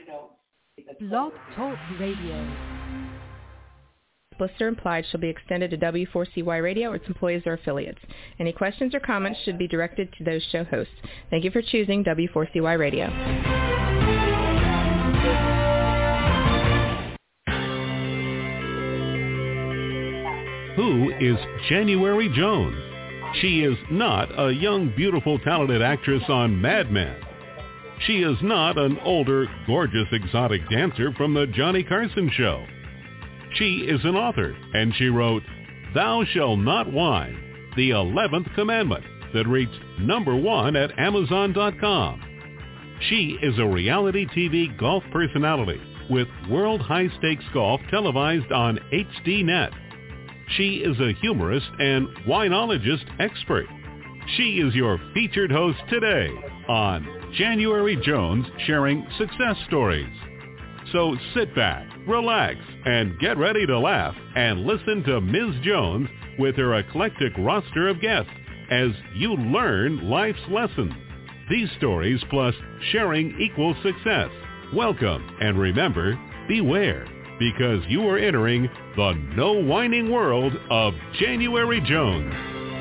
Blog Talk Radio. Listener implied shall be extended to W4CY Radio or its employees or affiliates. Any questions or comments should be directed to those show hosts. Thank you for choosing W4CY Radio. Who is January Jones? She is not a young, beautiful, talented actress on Mad Men. She is not an older, gorgeous, exotic dancer from the Johnny Carson Show. She is an author, and she wrote, Thou Shalt Not Whine, the 11th Commandment, that reached #1 at Amazon.com. She is a reality TV golf personality with World High Stakes Golf televised on HDNet. She is a humorist and winologist expert. She is your featured host today on January Jones Sharing Success Stories. So sit back, relax, and get ready to laugh and listen to Ms. Jones with her eclectic roster of guests as you learn life's lessons. These stories plus sharing equals success. Welcome, and remember, beware, because you are entering the no whining world of January Jones.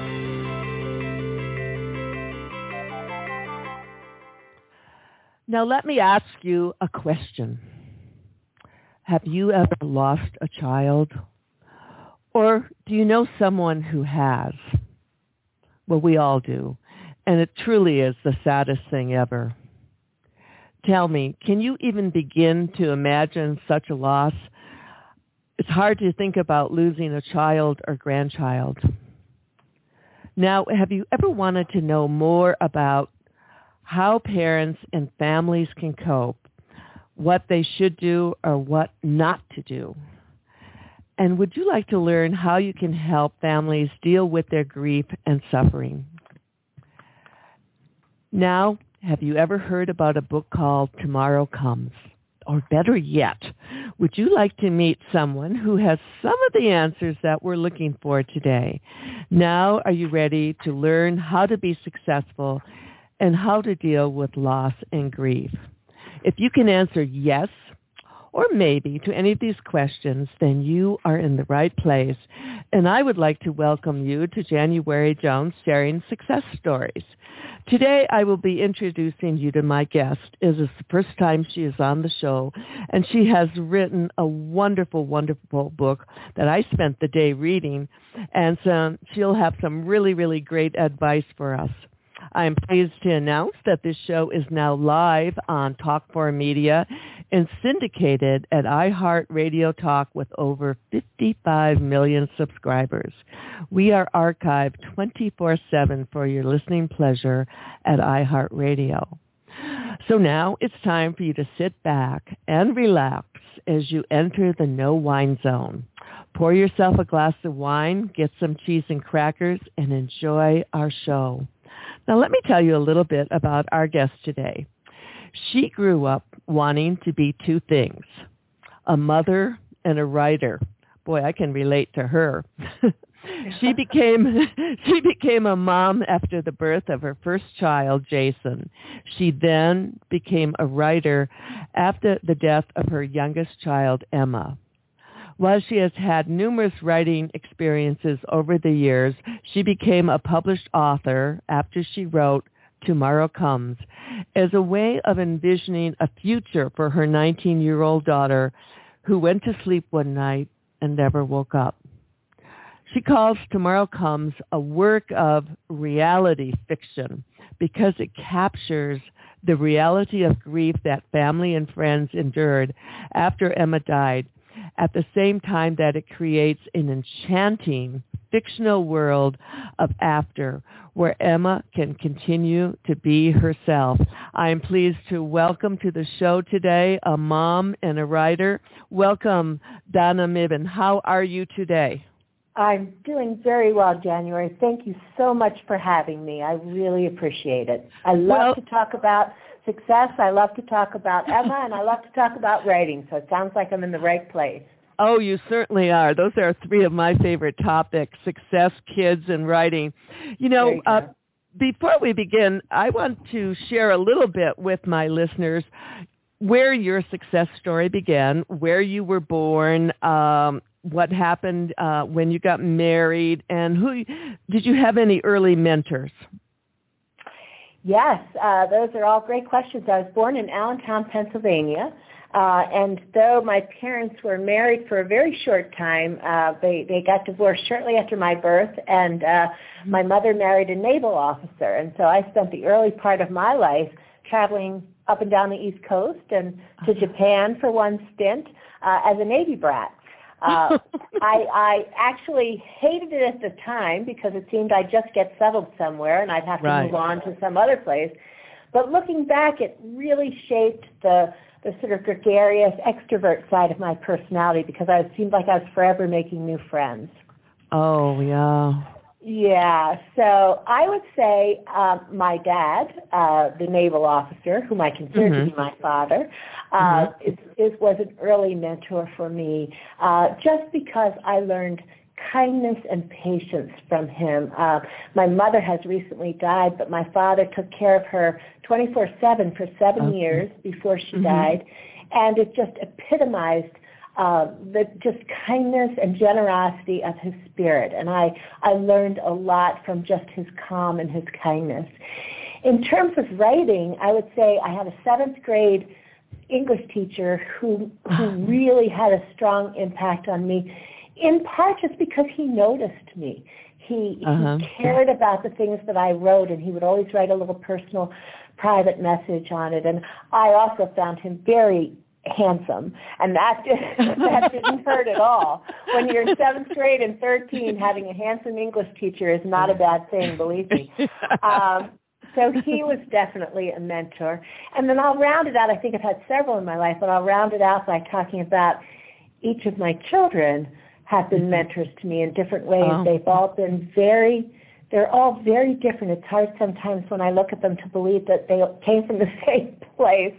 Now let me ask you a question. Have you ever lost a child? Or do you know someone who has? Well, we all do. And it truly is the saddest thing ever. Tell me, can you even begin to imagine such a loss? It's hard to think about losing a child or grandchild. Now, have you ever wanted to know more about how parents and families can cope, what they should do or what not to do? And would you like to learn how you can help families deal with their grief and suffering? Now, have you ever heard about a book called Tomorrow Comes? Or better yet, would you like to meet someone who has some of the answers that we're looking for today? Now, are you ready to learn how to be successful and how to deal with loss and grief? If you can answer yes or maybe to any of these questions, then you are in the right place. And I would like to welcome you to January Jones Sharing Success Stories. Today, I will be introducing you to my guest. It is the first time she is on the show, and she has written a wonderful, wonderful book that I spent the day reading, and so she'll have some really, really great advice for us. I am pleased to announce that this show is now live on Talk4 Media and syndicated at iHeartRadio Talk with over 55 million subscribers. We are archived 24/7 for your listening pleasure at iHeartRadio. So now it's time for you to sit back and relax as you enter the no wine zone. Pour yourself a glass of wine, get some cheese and crackers, and enjoy our show. Now, let me tell you a little bit about our guest today. She grew up wanting to be two things, a mother and a writer. Boy, I can relate to her. She became a mom after the birth of her first child, Jason. She then became a writer after the death of her youngest child, Emma. While she has had numerous writing experiences over the years, she became a published author after she wrote Tomorrow Comes as a way of envisioning a future for her 19-year-old daughter who went to sleep one night and never woke up. She calls Tomorrow Comes a work of reality fiction because it captures the reality of grief that family and friends endured after Emma died, at the same time that it creates an enchanting fictional world of after, where Emma can continue to be herself. I am pleased to welcome to the show today a mom and a writer. Welcome, Donna Mibben. How are you today? I'm doing very well, January. Thank you so much for having me. I really appreciate it. I love to talk about success. I love to talk about Emma, and I love to talk about writing, so it sounds like I'm in the right place. Oh, you certainly are. Those are three of my favorite topics, success, kids, and writing. You know, before we begin, I want to share a little bit with my listeners where your success story began, where you were born, what happened when you got married, and did you have any early mentors? Yes, those are all great questions. I was born in Allentown, Pennsylvania, and though my parents were married for a very short time, they got divorced shortly after my birth, and my mother married a naval officer, and so I spent the early part of my life traveling up and down the East Coast and to Japan for one stint as a Navy brat. I actually hated it at the time because it seemed I'd just get settled somewhere and I'd have to move on to some other place. But looking back, it really shaped the sort of gregarious extrovert side of my personality because it seemed like I was forever making new friends. Oh, yeah. Yeah, so I would say my dad, the naval officer, whom I consider to be my father, was an early mentor for me just because I learned kindness and patience from him. My mother has recently died, but my father took care of her 24/7 for 7 years before she died, and it just epitomized the just kindness and generosity of his spirit. And I learned a lot from just his calm and his kindness. In terms of writing, I would say I had a 7th grade English teacher who really had a strong impact on me, in part just because he noticed me. He cared about the things that I wrote, and he would always write a little personal, private message on it. And I also found him very handsome, and that didn't hurt at all. When you're in 7th grade and 13, having a handsome English teacher is not a bad thing, believe me. So he was definitely a mentor. And then I'll round it out. I think I've had several in my life, but I'll round it out by talking about each of my children have been mentors to me in different ways. They've all been they're all very different. It's hard sometimes when I look at them to believe that they came from the same place.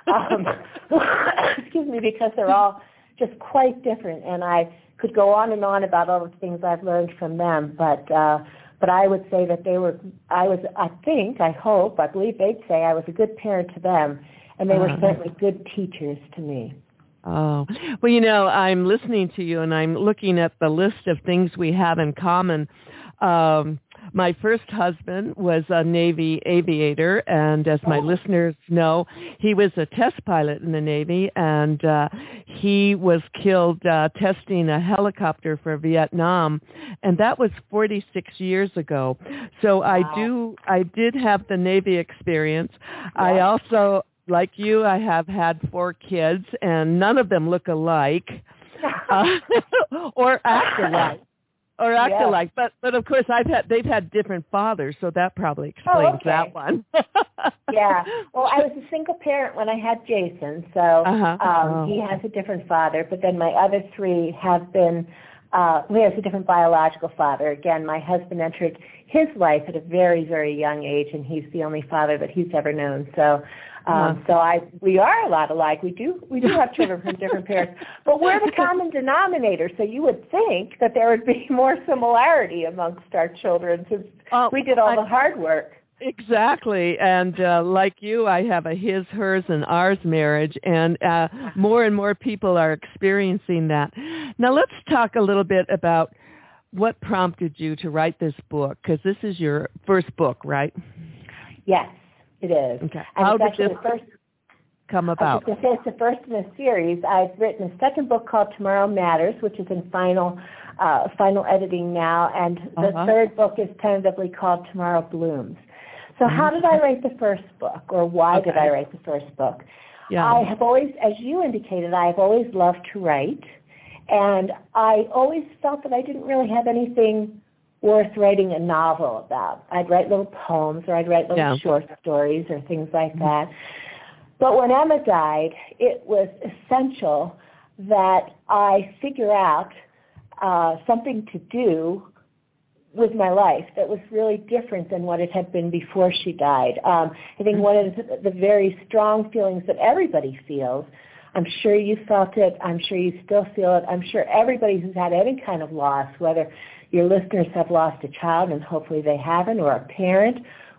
Excuse me, because they're all just quite different, and I could go on and on about all the things I've learned from them, but I would say that I believe they'd say I was a good parent to them, and they were certainly good teachers to me. Oh, well, I'm listening to you, and I'm looking at the list of things we have in common. My first husband was a Navy aviator, and as my listeners know, he was a test pilot in the Navy, and he was killed testing a helicopter for Vietnam, and that was 46 years ago. So I did have the Navy experience. I also, like you, I have had 4 kids, and none of them look alike or act alike. Alike, but of course they've had different fathers, so that probably explains that one. Yeah. Well, I was a single parent when I had Jason, so he has a different father. But then my other 3 have been. He has a different biological father. Again, my husband entered his life at a very, very young age, and he's the only father that he's ever known. So. We are a lot alike. We do have children from different parents, but we're the common denominator. So you would think that there would be more similarity amongst our children since we did all the hard work. Exactly, and like you, I have a his, hers, and ours marriage, and more and more people are experiencing that. Now let's talk a little bit about what prompted you to write this book, because this is your first book, right? Yes. It is. Okay. How did this come about? It's the first in a series. I've written a second book called Tomorrow Matters, which is in final editing now, and the third book is tentatively called Tomorrow Blooms. So how did I write the first book, or why did I write the first book? Yeah. I have always, as you indicated, I have always loved to write, and I always felt that I didn't really have anything worth writing a novel about. I'd write little poems, or I'd write little short stories or things like that. But when Emma died, it was essential that I figure out something to do with my life that was really different than what it had been before she died. I think one of the very strong feelings that everybody feels, I'm sure you felt it, I'm sure you still feel it, I'm sure everybody who's had any kind of loss, whether your listeners have lost a child, and hopefully they haven't, or a parent,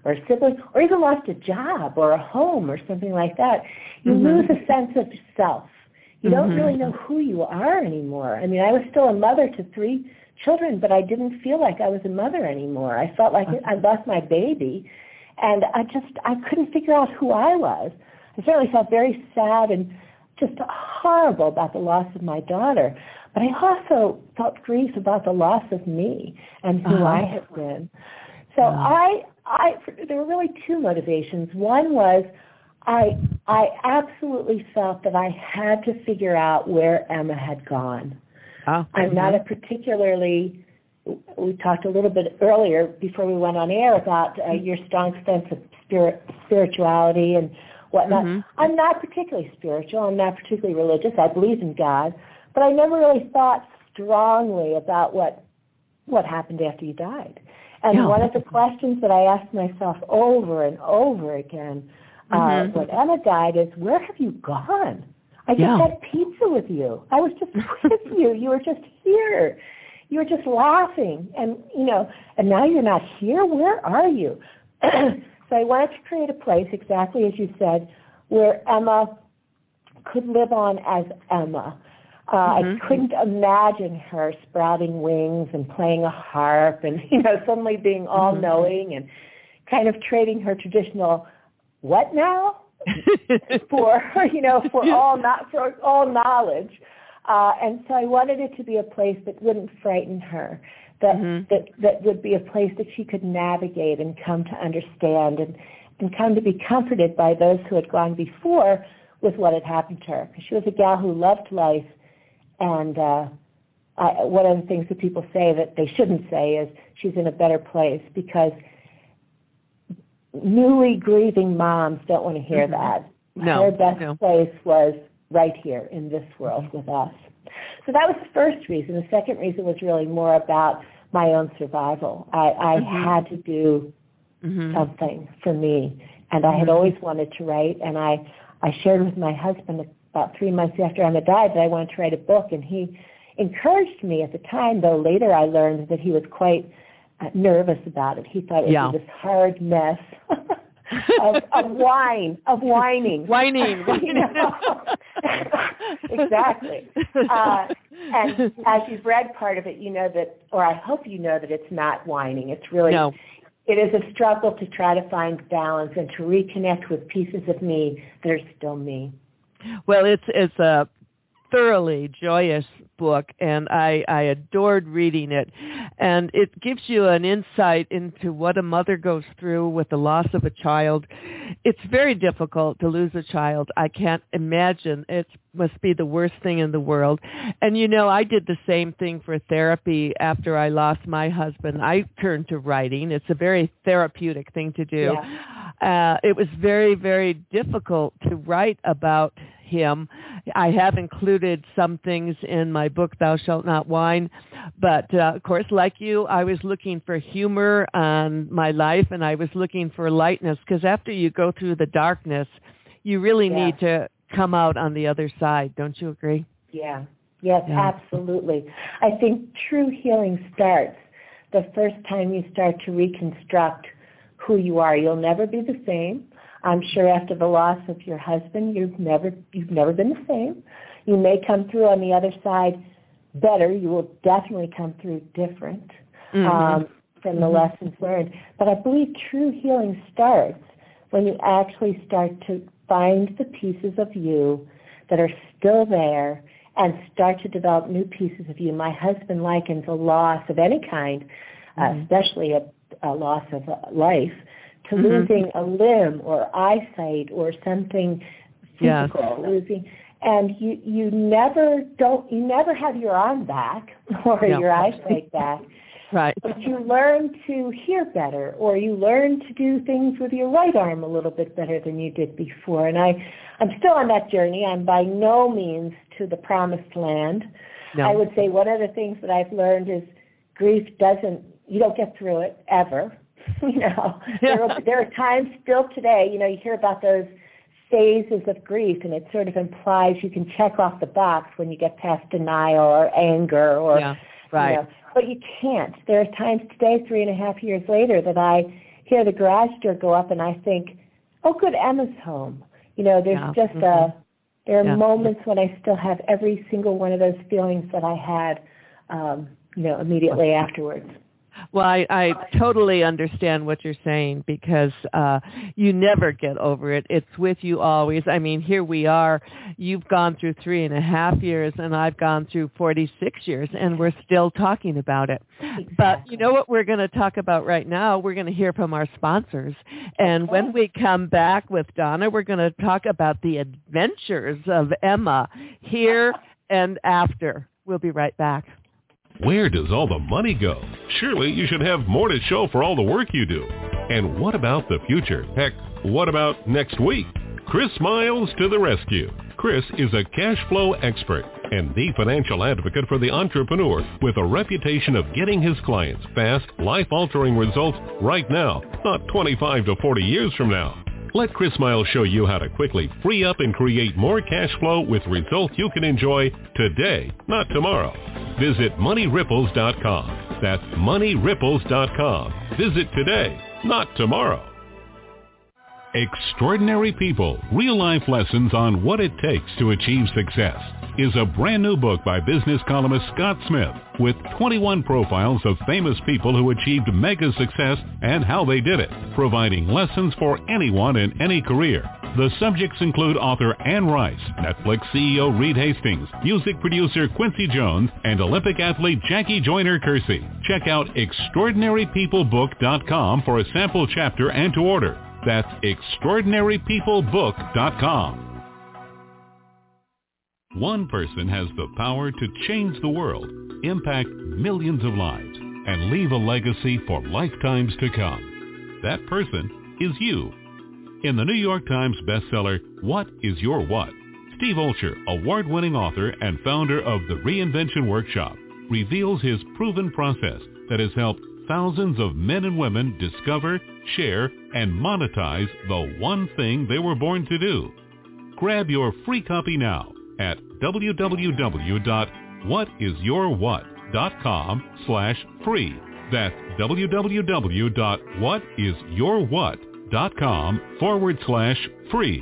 or a sibling, or even lost a job or a home or something like that, you lose a sense of self. You don't really know who you are anymore. I mean, I was still a mother to 3 children, but I didn't feel like I was a mother anymore. I felt like I lost my baby, and I couldn't figure out who I was. I certainly felt very sad and just horrible about the loss of my daughter, but I also felt grief about the loss of me and who I had been. So there were really 2 motivations. One was I absolutely felt that I had to figure out where Emma had gone. I'm not a particularly, we talked a little bit earlier before we went on air about your strong sense of spirituality and whatnot. I'm not particularly spiritual. I'm not particularly religious. I believe in God. But I never really thought strongly about what happened after you died. And one of the questions that I asked myself over and over again when Emma died is, where have you gone? I just had pizza with you. I was just with you. You were just here. You were just laughing. And, and now you're not here. Where are you? So I wanted to create a place, exactly as you said, where Emma could live on as Emma. I couldn't imagine her sprouting wings and playing a harp and, suddenly being all-knowing and kind of trading her traditional, what now? for all knowledge. And so I wanted it to be a place that wouldn't frighten her, that would be a place that she could navigate and come to understand and come to be comforted by those who had gone before with what had happened to her. Because she was a gal who loved life, and one of the things that people say that they shouldn't say is she's in a better place, because newly grieving moms don't want to hear that. Her best place was right here in this world with us. So that was the first reason. The second reason was really more about my own survival. I had to do something for me, and I had always wanted to write, and I shared with my husband about 3 months after Emma died that I wanted to write a book, and he encouraged me at the time, though later I learned that he was quite nervous about it. He thought it was this hard mess of whining. Exactly. And as you've read part of it, you know that, or I hope you know that it's not whining. It's really, it is a struggle to try to find balance and to reconnect with pieces of me that are still me. Well, it's a thoroughly joyous book, and I adored reading it. And it gives you an insight into what a mother goes through with the loss of a child. It's very difficult to lose a child. I can't imagine. It must be the worst thing in the world. And, I did the same thing for therapy after I lost my husband. I turned to writing. It's a very therapeutic thing to do. Yeah. It was very, very difficult to write about him. I have included some things in my book, Thou Shalt Not Whine, but of course, like you, I was looking for humor on my life, and I was looking for lightness, because after you go through the darkness, you really need to come out on the other side. Don't you agree? Yes, absolutely. I think true healing starts the first time you start to reconstruct who you are. You'll never be the same. I'm sure after the loss of your husband, you've never been the same. You may come through on the other side better. You will definitely come through different from the lessons learned. But I believe true healing starts when you actually start to find the pieces of you that are still there and start to develop new pieces of you. My husband likens a loss of any kind, especially a loss of life, to losing a limb or eyesight or something physical, losing, and you never have your arm back or your eyesight back. Right. But you learn to hear better, or you learn to do things with your right arm a little bit better than you did before. And I'm still on that journey. I'm by no means to the promised land. No. I would say one of the things that I've learned is grief you don't get through it ever. There are times still today, you hear about those phases of grief, and it sort of implies you can check off the box when you get past denial or anger or, but you can't. There are times today, 3.5 years later, that I hear the garage door go up, and I think, oh, good, Emma's home. There's there are moments when I still have every single one of those feelings that I had, immediately afterwards. Well, I totally understand what you're saying because you never get over it. It's with you always. I mean, here we are. You've gone through 3.5 years, and I've gone through 46 years, and we're still talking about it. Exactly. But you know what we're going to talk about right now? We're going to hear from our sponsors. And when we come back with Donna, we're going to talk about the adventures of Emma here and after. We'll be right back. Where does all the money go? Surely you should have more to show for all the work you do. And what about the future? Heck, what about next week? Chris Miles to the rescue. Chris is a cash flow expert and the financial advocate for the entrepreneur with a reputation of getting his clients fast, life-altering results right now, not 25 to 40 years from now. Let Chris Miles show you how to quickly free up and create more cash flow with results you can enjoy today, not tomorrow. Visit moneyripples.com. That's moneyripples.com. Visit today, not tomorrow. Extraordinary People, Real-Life Lessons on What It Takes to Achieve Success is a brand new book by business columnist Scott Smith with 21 profiles of famous people who achieved mega success and how they did it, providing lessons for anyone in any career. The subjects include author Anne Rice, Netflix CEO Reed Hastings, music producer Quincy Jones, and Olympic athlete Jackie Joyner-Kersee. Check out extraordinarypeoplebook.com for a sample chapter and to order. That's extraordinarypeoplebook.com. One person has the power to change the world, impact millions of lives, and leave a legacy for lifetimes to come. That person is you. In the New York Times bestseller, What is Your What?, Steve Olsher, award-winning author and founder of the Reinvention Workshop, reveals his proven process that has helped thousands of men and women discover, share, and monetize the one thing they were born to do. Grab your free copy now at www.whatisyourwhat.com/free. That's www.whatisyourwhat.com/free.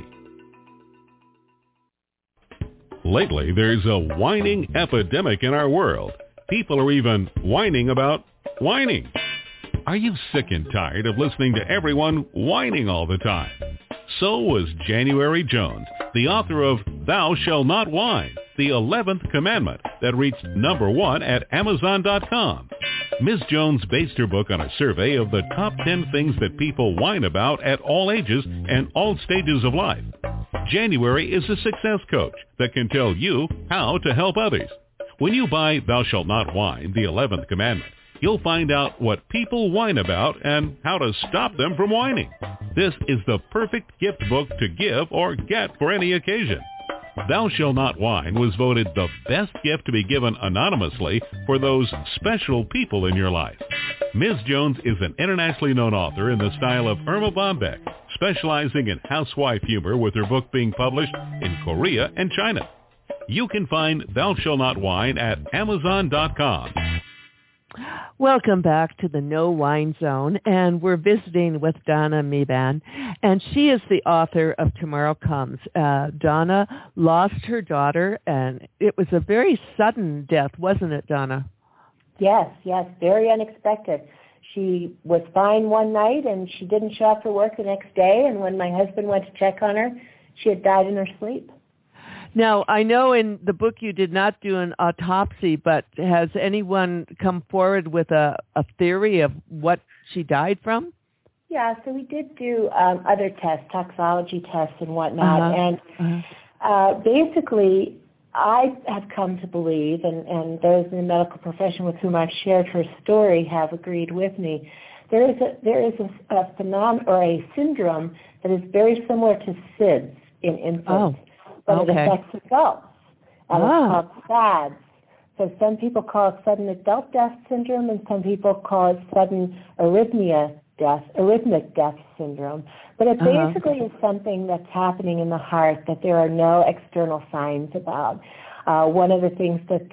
Lately, there's a whining epidemic in our world. People are even whining about whining. Are you sick and tired of listening to everyone whining all the time? So was January Jones, the author of Thou Shalt Not Whine, the 11th commandment that reached #1 at Amazon.com. Ms. Jones based her book on a survey of the top 10 things that people whine about at all ages and all stages of life. January is a success coach that can tell you how to help others. When you buy Thou Shalt Not Whine, the 11th commandment, you'll find out what people whine about and how to stop them from whining. This is the perfect gift book to give or get for any occasion. Thou Shalt Not Whine was voted the best gift to be given anonymously for those special people in your life. Ms. Jones is an internationally known author in the style of Irma Bombeck, specializing in housewife humor with her book being published in Korea and China. You can find Thou Shalt Not Whine at Amazon.com. Welcome back to the No Wine Zone, and we're visiting with Donna Meeban, and she is the author of Tomorrow Comes. Donna lost her daughter, and it was a very sudden death, wasn't it, Donna? Yes, very unexpected. She was fine one night, and she didn't show up for work the next day, and when my husband went to check on her, she had died in her sleep. Now, I know in the book you did not do an autopsy, but has anyone come forward with a theory of what she died from? Yeah, so we did do other tests, toxology tests and whatnot. And basically, I have come to believe, and those in the medical profession with whom I've shared her story have agreed with me, there is a phenomenon or a syndrome that is very similar to SIDS in infants. But it affects adults, and it's called SADS. So some people call it sudden adult death syndrome, and some people call it sudden arrhythmic death syndrome. But it basically is something that's happening in the heart that there are no external signs about. One of the things that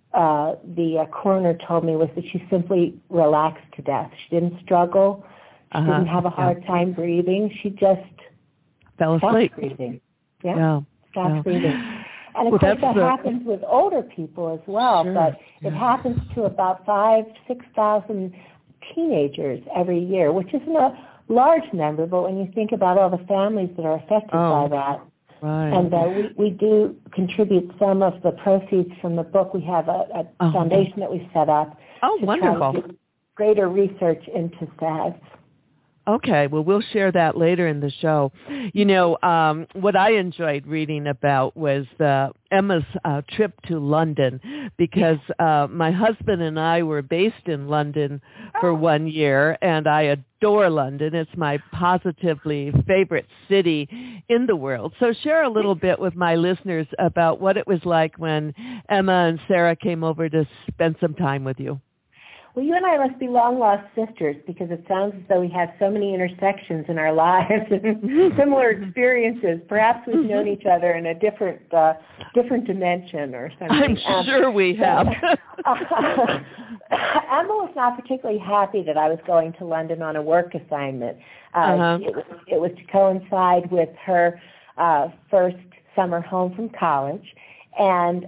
the coroner told me was that she simply relaxed to death. She didn't struggle. She didn't have a hard time breathing. She just fell asleep. Stopped breathing. Stopped breathing. And of course that happens with older people as well, but it happens to about 5,000-6,000 teenagers every year, which isn't a large number, but when you think about all the families that are affected by that. Right. And we do contribute some of the proceeds from the book. We have a foundation that we set up to wonderful. try to do greater research into SADS. Okay, well, we'll share that later in the show. You know, what I enjoyed reading about was Emma's trip to London, because my husband and I were based in London for 1 year, and I adore London. It's my positively favorite city in the world. So share a little bit with my listeners about what it was like when Emma and Sarah came over to spend some time with you. Well, you and I must be long-lost sisters, because it sounds as though we have so many intersections in our lives and similar experiences. Perhaps we've known each other in a different dimension or something. I'm sure we have. Emma was not particularly happy that I was going to London on a work assignment. It was to coincide with her first summer home from college, and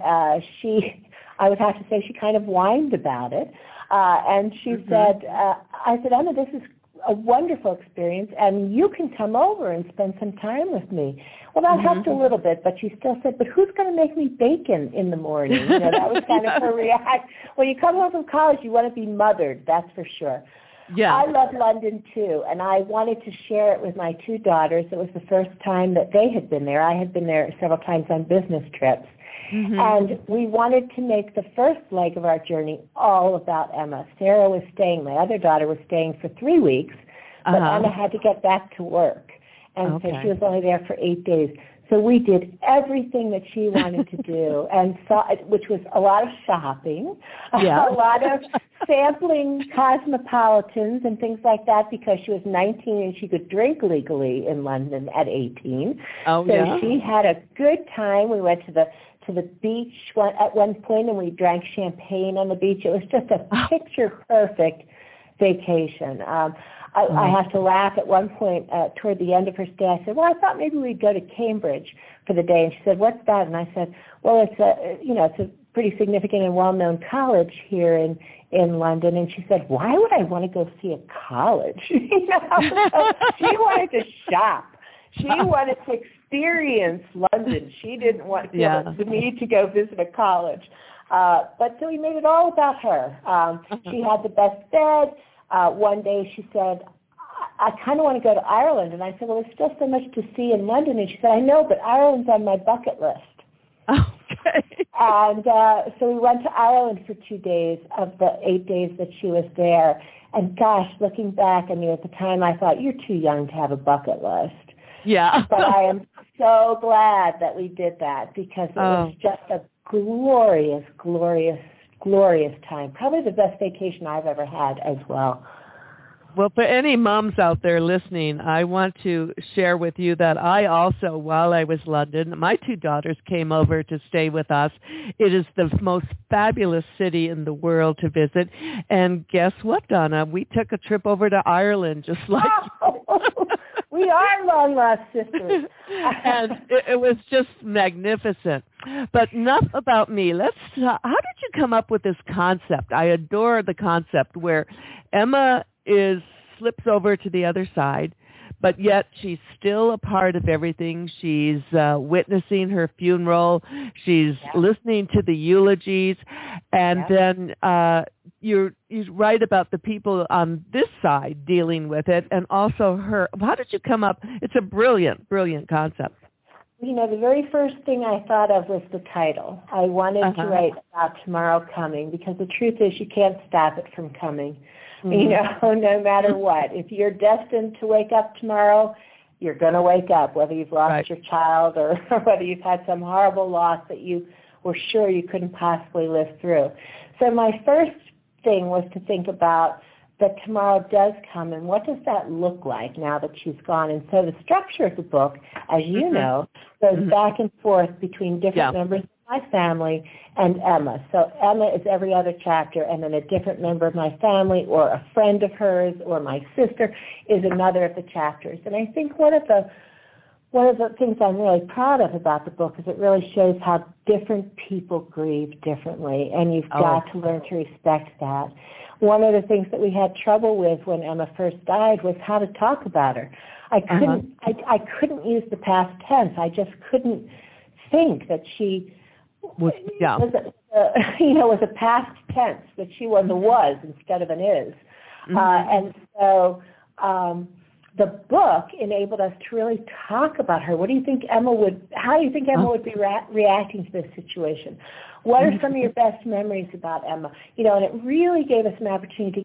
I would have to say she kind of whined about it. And she said, I said, Emma, this is a wonderful experience, and you can come over and spend some time with me. Well, that helped a little bit, but she still said, but who's going to make me bacon in the morning? You know, that was kind of her reaction. When you come home from college, you want to be mothered, that's for sure. Yeah. I love London, too, and I wanted to share it with my two daughters. It was the first time that they had been there. I had been there several times on business trips. And we wanted to make the first leg of our journey all about Emma. Sarah was staying, my other daughter was staying for 3 weeks, but Emma had to get back to work. And so she was only there for 8 days. So we did everything that she wanted to do, and which was a lot of shopping, a lot of sampling cosmopolitans and things like that, because she was 19 and she could drink legally in London at 18. So she had a good time. We went to the beach at one point, and we drank champagne on the beach. It was just a picture-perfect vacation. I have to laugh. At one point, toward the end of her stay, I said, well, I thought maybe we'd go to Cambridge for the day. And she said, what's that? And I said, well, it's a pretty significant and well-known college here in London. And she said, why would I want to go see a college? So she wanted to shop. She wanted to experience London. She didn't want the need to go visit a college. But so we made it all about her. She had the best bed. One day she said, I kind of want to go to Ireland. And I said, well, there's still so much to see in London. And she said, I know, but Ireland's on my bucket list. Okay. And so we went to Ireland for 2 days of the 8 days that she was there. And gosh, looking back, I mean, at the time I thought, you're too young to have a bucket list. Yeah. But I am so glad that we did that, because it was just a glorious, glorious, glorious time. Probably the best vacation I've ever had as well. Well, for any moms out there listening, I want to share with you that I also, while I was in London, my two daughters came over to stay with us. It is the most fabulous city in the world to visit. And guess what, Donna? We took a trip over to Ireland, just like we are long-lost sisters. And it was just magnificent. But enough about me. How did you come up with this concept? I adore the concept where Emma slips over to the other side, but yet she's still a part of everything. She's witnessing her funeral. She's listening to the eulogies. And then you write about the people on this side dealing with it, and also her. How did you come up? It's a brilliant, brilliant concept. You know, the very first thing I thought of was the title. I wanted to write about tomorrow coming, because the truth is you can't stop it from coming. You know, no matter what. If you're destined to wake up tomorrow, you're going to wake up, whether you've lost your child or whether you've had some horrible loss that you were sure you couldn't possibly live through. So my first thing was to think about that tomorrow does come, and what does that look like now that she's gone? And so the structure of the book, as you know, goes back and forth between different members of my family and Emma. So Emma is every other chapter, and then a different member of my family or a friend of hers or my sister is another of the chapters. And I think one of the things I'm really proud of about the book is it really shows how different people grieve differently, and you've got to learn to respect that. One of the things that we had trouble with when Emma first died was how to talk about her. I couldn't use the past tense. I just couldn't think that she was a past tense, that she was a was instead of an is. And so the book enabled us to really talk about her. How do you think Emma would be reacting to this situation? What are some of your best memories about Emma? And it really gave us an opportunity.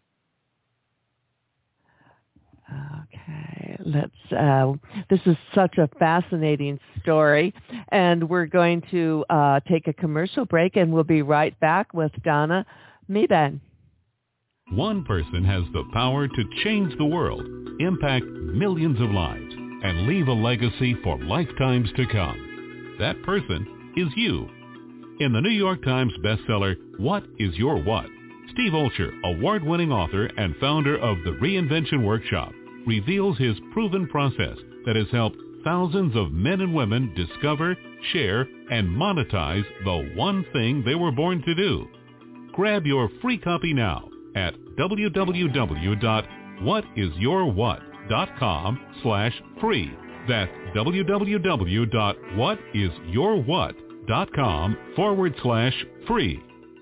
Okay, this is such a fascinating story, and we're going to take a commercial break, and we'll be right back with Donna Mebane. One person has the power to change the world, impact millions of lives, and leave a legacy for lifetimes to come. That person is you. In the New York Times bestseller, What is Your What?, Steve Olsher, award-winning author and founder of the Reinvention Workshop, reveals his proven process that has helped thousands of men and women discover, share, and monetize the one thing they were born to do. Grab your free copy now at www.whatisyourwhat.com/free. That's www.whatisyourwhat.com/free.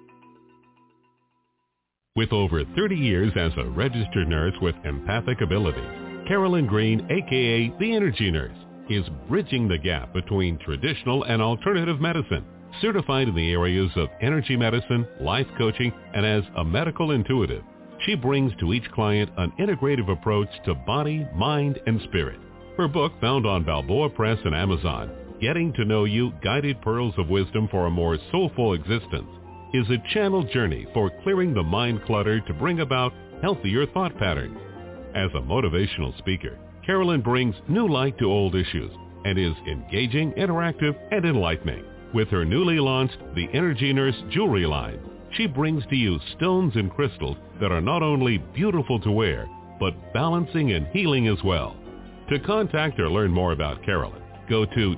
With over 30 years as a registered nurse with empathic abilities, Carolyn Green, a.k.a. The Energy Nurse, is bridging the gap between traditional and alternative medicine. Certified in the areas of energy medicine, life coaching, and as a medical intuitive, she brings to each client an integrative approach to body, mind, and spirit. Her book, found on Balboa Press and Amazon, Getting to Know You, Guided Pearls of Wisdom for a More Soulful Existence, is a channel journey for clearing the mind clutter to bring about healthier thought patterns. As a motivational speaker, Carolyn brings new light to old issues and is engaging, interactive, and enlightening. With her newly launched The Energy Nurse Jewelry line, she brings to you stones and crystals that are not only beautiful to wear, but balancing and healing as well. To contact or learn more about Carolyn, go to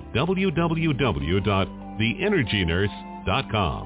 www.theenergynurse.com.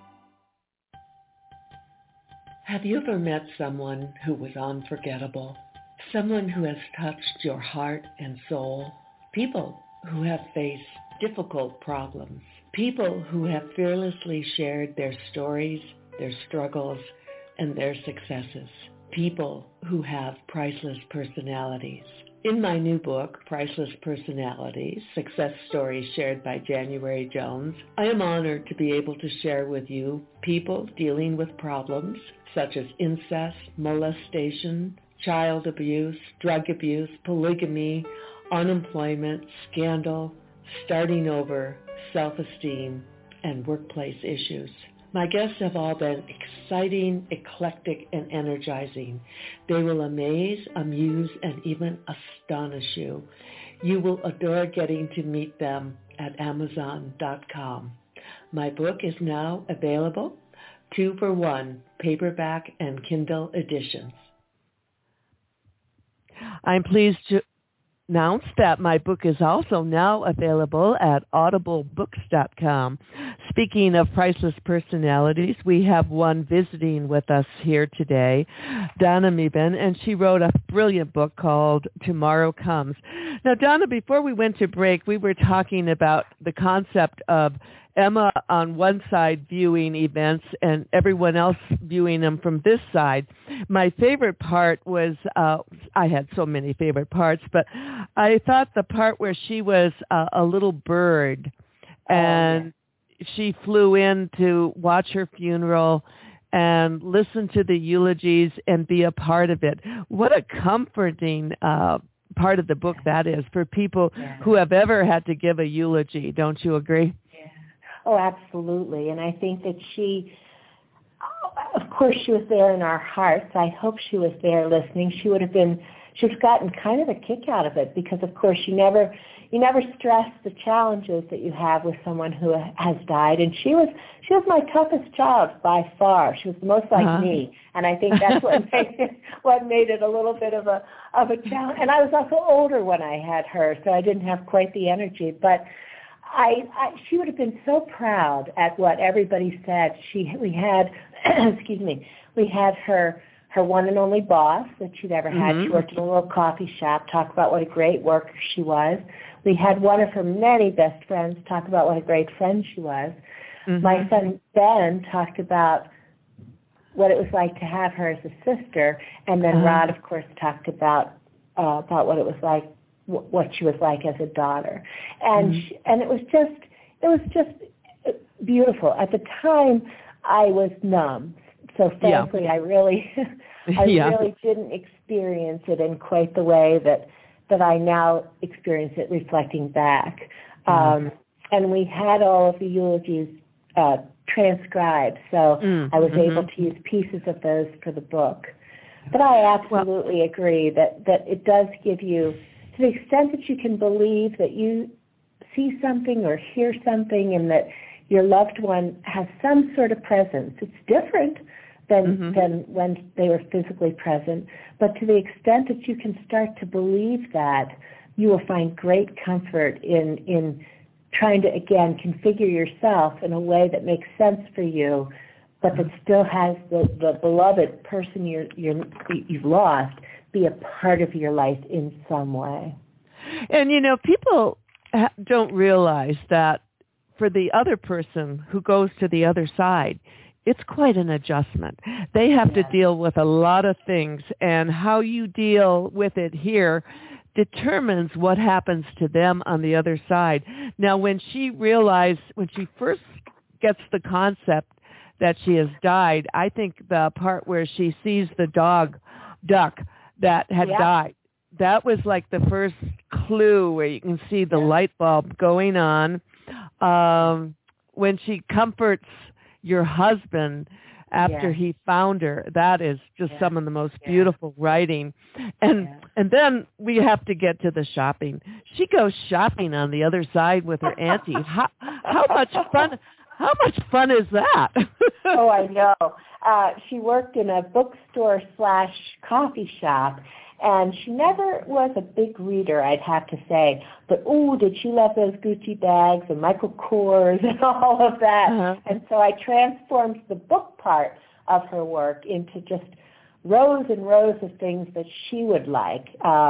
Have you ever met someone who was unforgettable? Someone who has touched your heart and soul? People who have faced difficult problems. People who have fearlessly shared their stories, their struggles, and their successes. People who have priceless personalities. In my new book, Priceless Personalities, Success Stories Shared by January Jones, I am honored to be able to share with you people dealing with problems such as incest, molestation, child abuse, drug abuse, polygamy, unemployment, scandal, starting over, self-esteem, and workplace issues. My guests have all been exciting, eclectic, and energizing. They will amaze, amuse, and even astonish you. You will adore getting to meet them at Amazon.com. My book is now available, 2-for-1, paperback and Kindle editions. I'm pleased to announce that my book is also now available at audiblebooks.com. Speaking of priceless personalities, we have one visiting with us here today, Donna Mebane, and she wrote a brilliant book called Tomorrow Comes. Now, Donna, before we went to break, we were talking about the concept of Emma on one side viewing events and everyone else viewing them from this side. My favorite part was, I had so many favorite parts, but I thought the part where she was a little bird and she flew in to watch her funeral and listen to the eulogies and be a part of it. What a comforting part of the book that is for people who have ever had to give a eulogy. Don't you agree? Oh, absolutely. And I think that she, of course, she was there in our hearts. I hope she was there listening. She would have gotten kind of a kick out of it because, of course, she never never stress the challenges that you have with someone who has died. And she was my toughest child by far. She was the most like me, and I think that's what made it a little bit of a challenge. And I was also older when I had her, so I didn't have quite the energy. But she would have been so proud at what everybody said. We had we had her one and only boss that she'd ever had. She worked in a little coffee shop, talk about what a great worker she was. We had one of her many best friends talk about what a great friend she was. My son Ben talked about what it was like to have her as a sister, and then Rod, of course, talked about what it was like, what she was like as a daughter, and and it was just beautiful. At the time, I was numb, so frankly, I really didn't experience it in quite the way that I now experience it, reflecting back. And we had all of the eulogies transcribed, so I was able to use pieces of those for the book. But I absolutely agree that it does give you, to the extent that you can believe that you see something or hear something and that your loved one has some sort of presence. It's different than when they were physically present. But to the extent that you can start to believe that, you will find great comfort in trying to, again, configure yourself in a way that makes sense for you, but that still has the beloved person you've lost be a part of your life in some way. And, people don't realize that for the other person who goes to the other side, it's quite an adjustment. They have to deal with a lot of things, and how you deal with it here determines what happens to them on the other side. Now, when she first gets the concept that she has died, I think the part where she sees the duck that had died, that was like the first clue where you can see the light bulb going on. When she comforts your husband after he found her, that is just some of the most beautiful writing. And then we have to get to the shopping. She goes shopping on the other side with her auntie. How much fun is that? Oh, I know. She worked in a bookstore / coffee shop, and she never was a big reader, I'd have to say. But, did she love those Gucci bags and Michael Kors and all of that. And so I transformed the book part of her work into just rows and rows of things that she would like.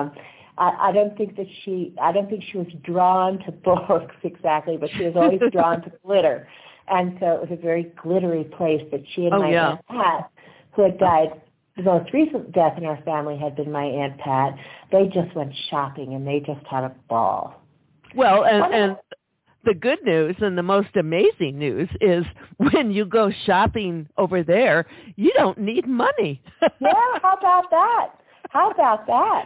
I don't think she was drawn to books exactly, but she was always drawn to glitter. And so it was a very glittery place that she and my Aunt Pat, who had died, the most recent death in our family had been my Aunt Pat. They just went shopping, and they just had a ball. Well, and the good news and the most amazing news is when you go shopping over there, you don't need money. How about that?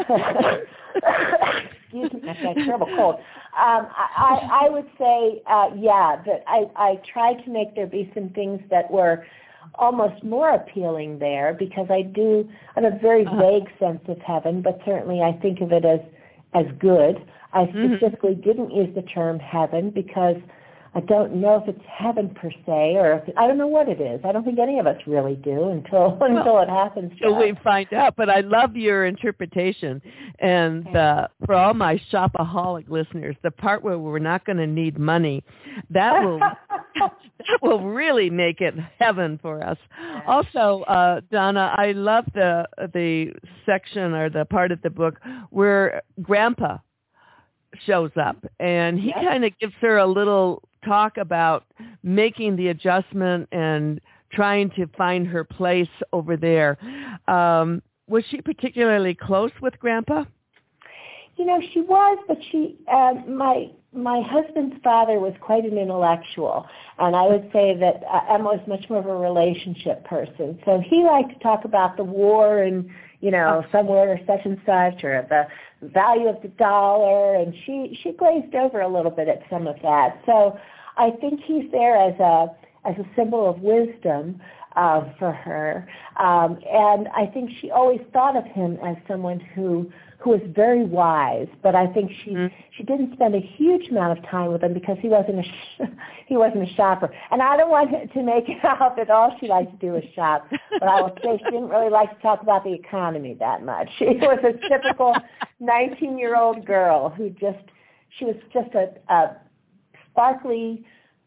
Excuse me, I've got a terrible cold. I would say, that I tried to make there be some things that were almost more appealing there, because I have a very vague sense of heaven, but certainly I think of it as good. I specifically didn't use the term heaven because I don't know if it's heaven per se, or I don't know what it is. I don't think any of us really do until it happens to us. We find out. But I love your interpretation. And for all my shopaholic listeners, the part where we're not going to need money, that will really make it heaven for us. Also, Donna, I love the section or the part of the book where Grandpa shows up, and he kind of gives her a little talk about making the adjustment and trying to find her place over there. Was she particularly close with Grandpa? She was, but my husband's father was quite an intellectual, and I would say that Emma was much more of a relationship person. So he liked to talk about the war and, somewhere such and such, or the value of the dollar, and she glazed over a little bit at some of that. So I think he's there as as a symbol of wisdom for her. And I think she always thought of him as someone who was very wise, but I think she didn't spend a huge amount of time with him because he wasn't a shopper. And I don't want to make it out that all she liked to do was shop, but I will say she didn't really like to talk about the economy that much. She was a typical 19-year-old girl she was just a sparkly,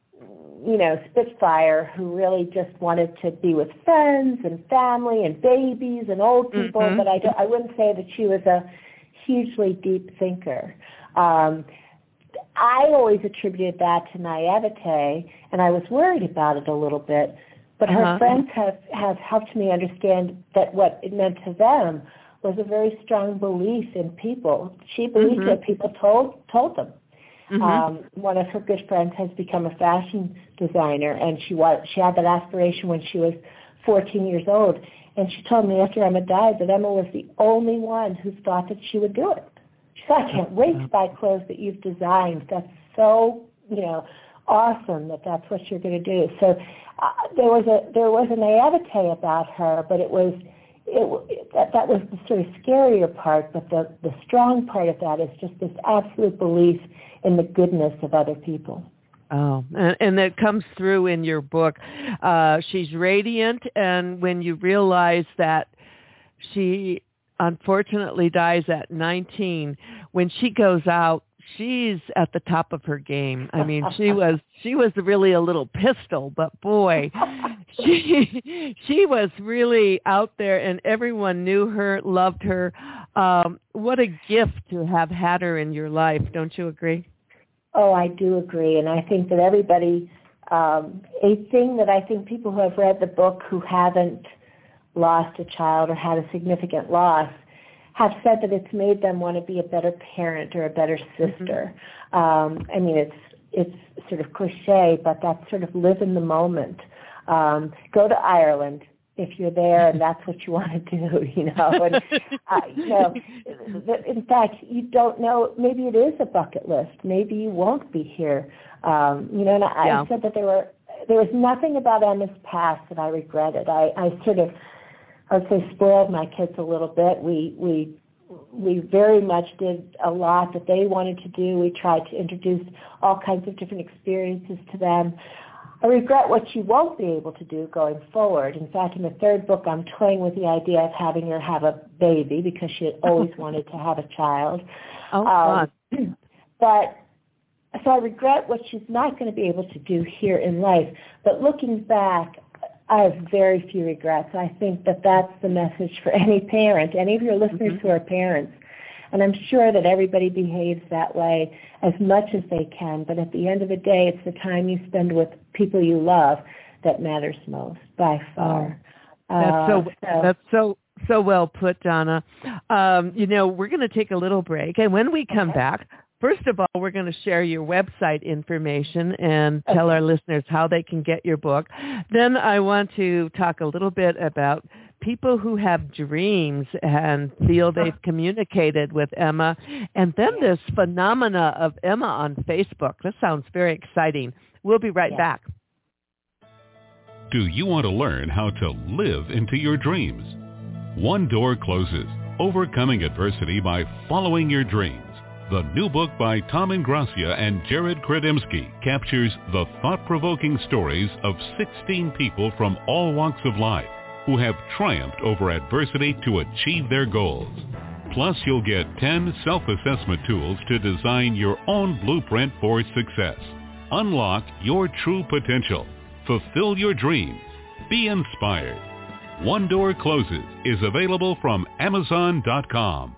Spitfire who really just wanted to be with friends and family and babies and old people, but I wouldn't say that she was a hugely deep thinker. I always attributed that to naivete, and I was worried about it a little bit, but her friends have helped me understand that what it meant to them was a very strong belief in people. She believed what people told them. One of her good friends has become a fashion designer, and she had that aspiration when she was 14 years old. And she told me after Emma died that Emma was the only one who thought that she would do it. She said, I can't wait to buy clothes that you've designed. That's so, awesome that that's what you're going to do. So there was a naivete about her, but that was the sort of scarier part. But the strong part of that is just this absolute belief in the goodness of other people. Oh, and that comes through in your book. She's radiant, and when you realize that she unfortunately dies at 19, when she goes out, she's at the top of her game. I mean, she was really a little pistol, but boy, she was really out there, and everyone knew her, loved her. What a gift to have had her in your life. Don't you agree? Oh, I do agree, and I think that everybody, a thing that I think people who have read the book who haven't lost a child or had a significant loss have said that it's made them want to be a better parent or a better sister. I mean, it's sort of cliche, but that's sort of live in the moment. Go to Ireland if you're there and that's what you want to do, And, in fact, you don't know, maybe it is a bucket list. Maybe you won't be here. And I said that there was nothing about Emma's past that I regretted. I would say spoiled my kids a little bit. We very much did a lot that they wanted to do. We tried to introduce all kinds of different experiences to them. I regret what you won't be able to do going forward. In fact, in the third book, I'm toying with the idea of having her have a baby because she had always wanted to have a child. But so I regret what she's not going to be able to do here in life. But looking back, I have very few regrets. I think that that's the message for any parent, any of your listeners who are parents. And I'm sure that everybody behaves that way as much as they can. But at the end of the day, it's the time you spend with people you love that matters most, by far. That's so well put, Donna. We're going to take a little break. And when we come back, first of all, we're going to share your website information and tell our listeners how they can get your book. Then I want to talk a little bit about people who have dreams and feel they've communicated with Emma. And then this phenomena of Emma on Facebook. This sounds very exciting. We'll be right back. Do you want to learn how to live into your dreams? One Door Closes, Overcoming Adversity by Following Your Dreams. The new book by Tom Ingracia and Jared Kredemski captures the thought-provoking stories of 16 people from all walks of life who have triumphed over adversity to achieve their goals. Plus, you'll get 10 self-assessment tools to design your own blueprint for success. Unlock your true potential. Fulfill your dreams. Be inspired. One Door Closes is available from Amazon.com.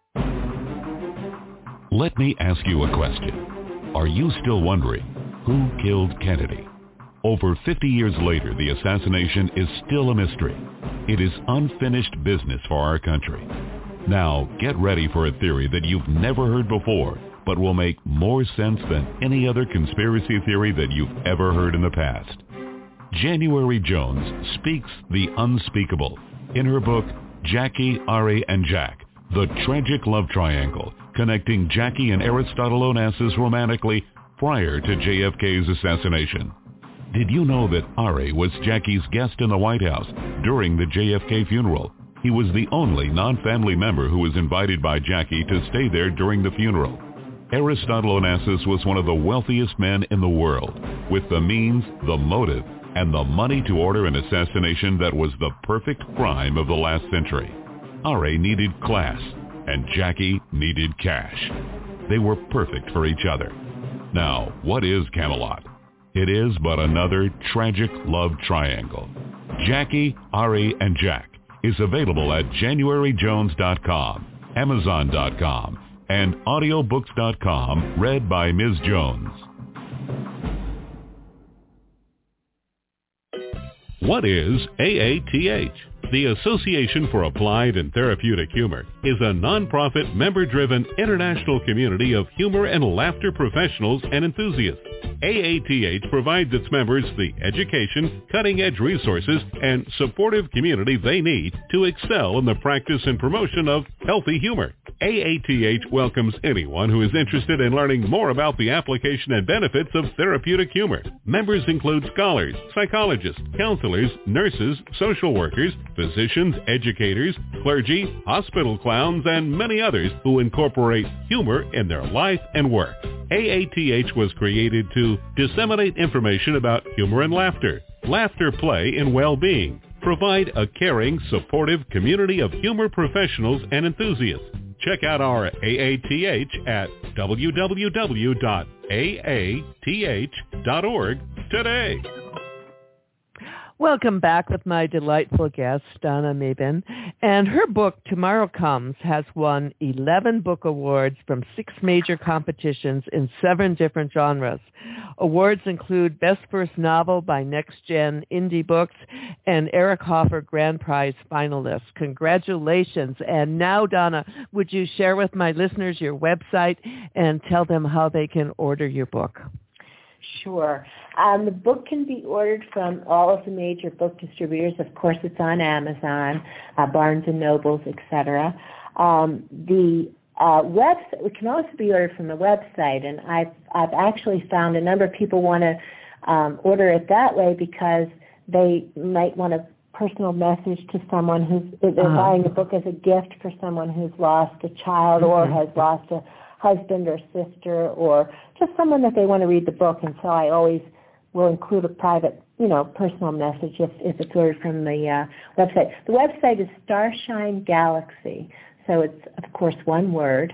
Let me ask you a question. Are you still wondering who killed Kennedy? Over 50 years later, the assassination is still a mystery. It is unfinished business for our country. Now, get ready for a theory that you've never heard before, but will make more sense than any other conspiracy theory that you've ever heard in the past. January Jones speaks the unspeakable in her book, Jackie, Ari, and Jack, The Tragic Love Triangle, connecting Jackie and Aristotle Onassis romantically prior to JFK's assassination. Did you know that Ari was Jackie's guest in the White House during the JFK funeral? He was the only non-family member who was invited by Jackie to stay there during the funeral. Aristotle Onassis was one of the wealthiest men in the world, with the means, the motive, and the money to order an assassination that was the perfect crime of the last century. Ari needed class, and Jackie needed cash. They were perfect for each other. Now, what is Camelot? It is but another tragic love triangle. Jackie, Ari, and Jack is available at JanuaryJones.com, Amazon.com, and audiobooks.com, read by Ms. Jones. What is AATH? The Association for Applied and Therapeutic Humor is a nonprofit, member-driven international community of humor and laughter professionals and enthusiasts. AATH provides its members the education, cutting-edge resources, and supportive community they need to excel in the practice and promotion of healthy humor. AATH welcomes anyone who is interested in learning more about the application and benefits of therapeutic humor. Members include scholars, psychologists, counselors, nurses, social workers, physicians, educators, clergy, hospital clowns, and many others who incorporate humor in their life and work. AATH was created to disseminate information about humor and laughter play, and well-being, provide a caring, supportive community of humor professionals and enthusiasts. Check out our AATH at www.aath.org today. Welcome back with my delightful guest, Donna Mabin. And her book, Tomorrow Comes, has won 11 book awards from 6 major competitions in 7 different genres. Awards include Best First Novel by Next Gen Indie Books and Eric Hoffer Grand Prize finalist. Congratulations. And now, Donna, would you share with my listeners your website and tell them how they can order your book? Sure. The book can be ordered from all of the major book distributors. Of course, it's on Amazon, Barnes & Nobles, etc. The website, it can also be ordered from the website, and I've actually found a number of people want to order it that way because they might want a personal message to someone who's they're buying the book as a gift for someone who's lost a child or has lost a husband or sister, or just someone that they want to read the book. And so I always will include a private, personal message if it's ordered from the website. The website is Starshine Galaxy. So it's, of course, one word,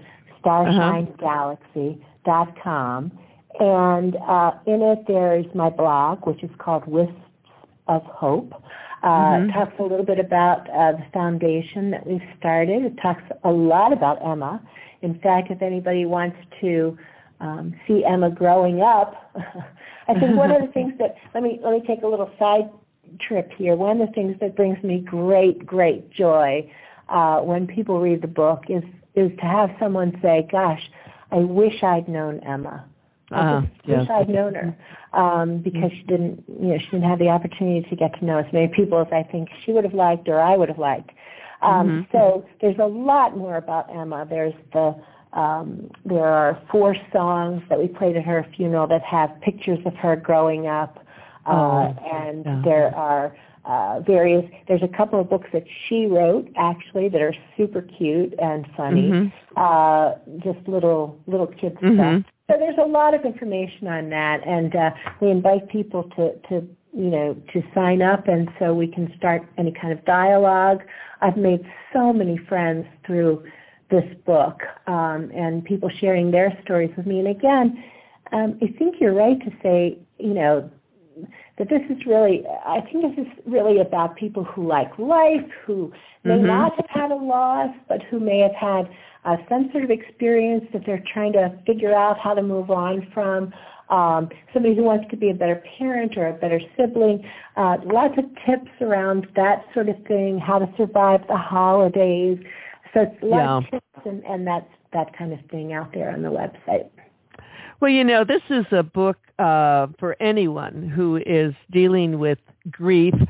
StarshineGalaxy.com. And in it there is my blog, which is called Wisps of Hope. It talks a little bit about the foundation that we've started. It talks a lot about Emma. In fact, if anybody wants to see Emma growing up, I think one of the things that, let me take a little side trip here. One of the things that brings me great, great joy when people read the book is to have someone say, gosh, I wish I'd known Emma. I wish I'd known her because she didn't have the opportunity to get to know as many people as I think she would have liked or I would have liked. So there's a lot more about Emma. There are 4 songs that we played at her funeral that have pictures of her growing up, there are there's a couple of books that she wrote, actually, that are super cute and funny, just little kid stuff. So there's a lot of information on that, and we invite people to sign up, and so we can start any kind of dialogue. I've made so many friends through this book, and people sharing their stories with me. And again, I think you're right to say, that this is really about people who like life, who may not have had a loss, but who may have had some sort of experience that they're trying to figure out how to move on from. Somebody who wants to be a better parent or a better sibling. Lots of tips around that sort of thing, how to survive the holidays. So it's a lot of tips and that kind of thing out there on the website. Well, this is a book for anyone who is dealing with grief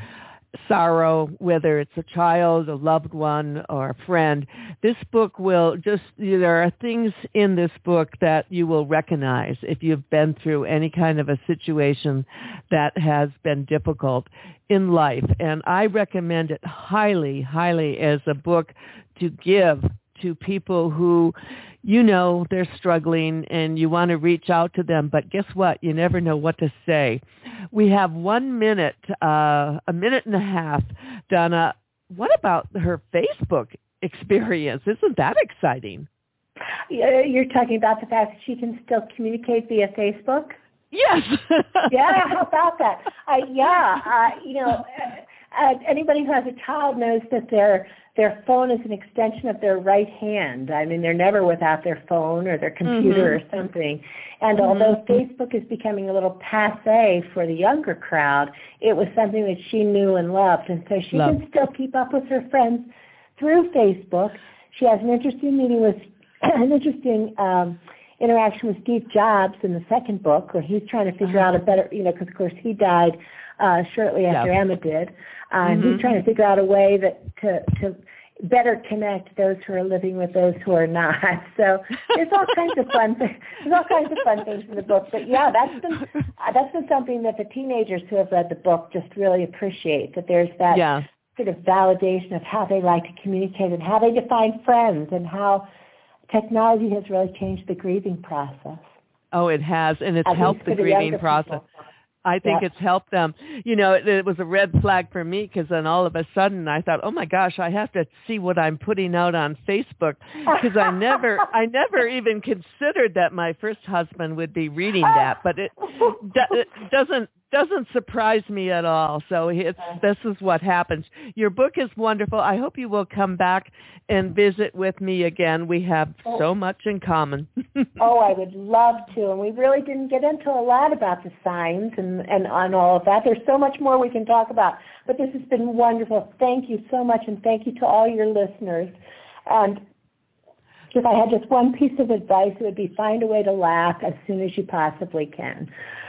sorrow, whether it's a child, a loved one, or a friend, this book will there are things in this book that you will recognize if you've been through any kind of a situation that has been difficult in life. And I recommend it highly, highly as a book to give to people who, they're struggling and you want to reach out to them, but guess what? You never know what to say. We have 1 minute, a minute and a half. Donna, what about her Facebook experience? Isn't that exciting? You're talking about the fact that she can still communicate via Facebook? Yes. Yeah, how about that? Anybody who has a child knows that their phone is an extension of their right hand. I mean, they're never without their phone or their computer or something. And although Facebook is becoming a little passé for the younger crowd, it was something that she knew and loved. And so she can still keep up with her friends through Facebook. She has an interesting interaction with Steve Jobs in the second book, where he's trying to figure out a better, because of course he died shortly after Emma did. He's trying to figure out a way to better connect those who are living with those who are not. So there's all kinds of fun things in the book. But yeah, that's been something that the teenagers who have read the book just really appreciate. That there's that sort of validation of how they like to communicate and how they define friends and how technology has really changed the grieving process. Oh, it has, and it's helped the grieving process. I think it's helped them. It was a red flag for me because then all of a sudden I thought, oh my gosh, I have to see what I'm putting out on Facebook, because I never even considered that my first husband would be reading that, but it doesn't surprise me at all. So this is what happens. Your book is wonderful. I hope you will come back and visit with me again. We have so much in common. I would love to. And we really didn't get into a lot about the signs and on all of that. There's so much more we can talk about. But this has been wonderful. Thank you so much, and thank you to all your listeners. And if I had just one piece of advice, it would be find a way to laugh as soon as you possibly can.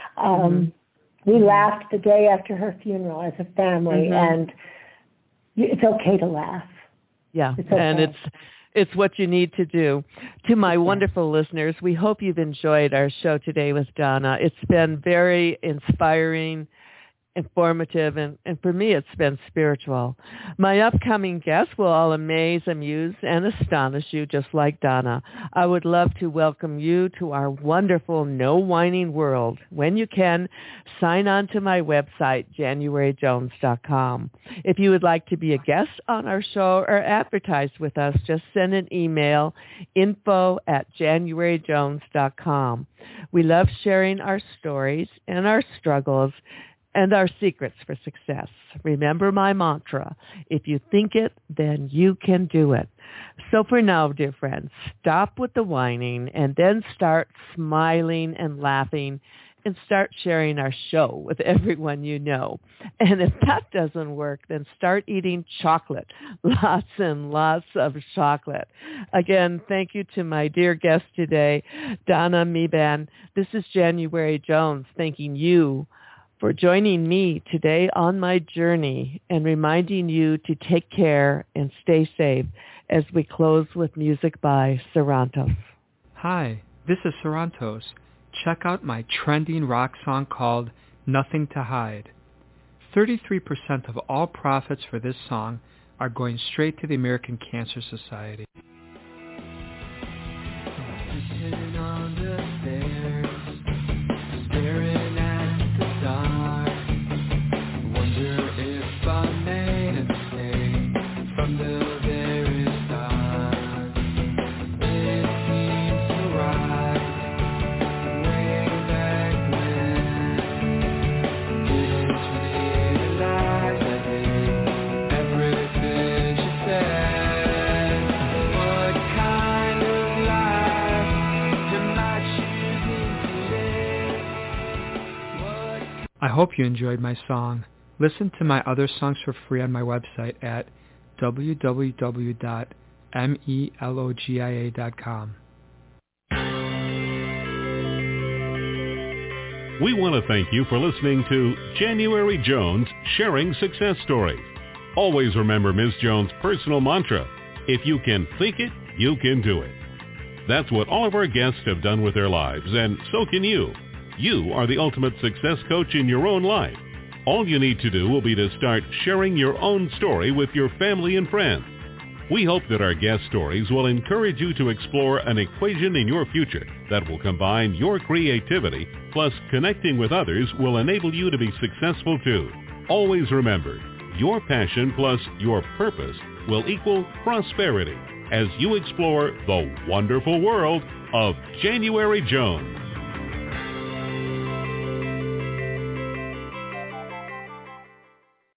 We laughed the day after her funeral as a family, and it's okay to laugh. Yeah, it's okay. And it's what you need to do. To my wonderful listeners, we hope you've enjoyed our show today with Donna. It's been very inspiring, informative, and for me it's been spiritual. My upcoming guests will all amaze, amuse, and astonish you just like Donna. I would love to welcome you to our wonderful No Whining world. When you can, sign on to my website, JanuaryJones.com. If you would like to be a guest on our show or advertise with us, just send an email, info@JanuaryJones.com. We love sharing our stories and our struggles and our secrets for success. Remember my mantra, if you think it, then you can do it. So for now, dear friends, stop with the whining and then start smiling and laughing and start sharing our show with everyone you know. And if that doesn't work, then start eating chocolate, lots and lots of chocolate. Again, thank you to my dear guest today, Donna Meeban. This is January Jones, thanking you for joining me today on my journey and reminding you to take care and stay safe as we close with music by Sarantos. Hi, this is Sarantos. Check out my trending rock song called Nothing to Hide. 33% of all profits for this song are going straight to the American Cancer Society. Sitting on the stairs, staring at the dark. Wonder if I made a mistake from the very start. It seems so right, way back when. Didn't realize I did everything she said. What kind of life am I choosing to live? I hope you enjoyed my song. Listen to my other songs for free on my website at www.melogia.com. We want to thank you for listening to January Jones Sharing Success Stories. Always remember Ms. Jones' personal mantra, if you can think it, you can do it. That's what all of our guests have done with their lives, and so can you. You are the ultimate success coach in your own life. All you need to do will be to start sharing your own story with your family and friends. We hope that our guest stories will encourage you to explore an equation in your future that will combine your creativity plus connecting with others will enable you to be successful too. Always remember, your passion plus your purpose will equal prosperity as you explore the wonderful world of January Jones.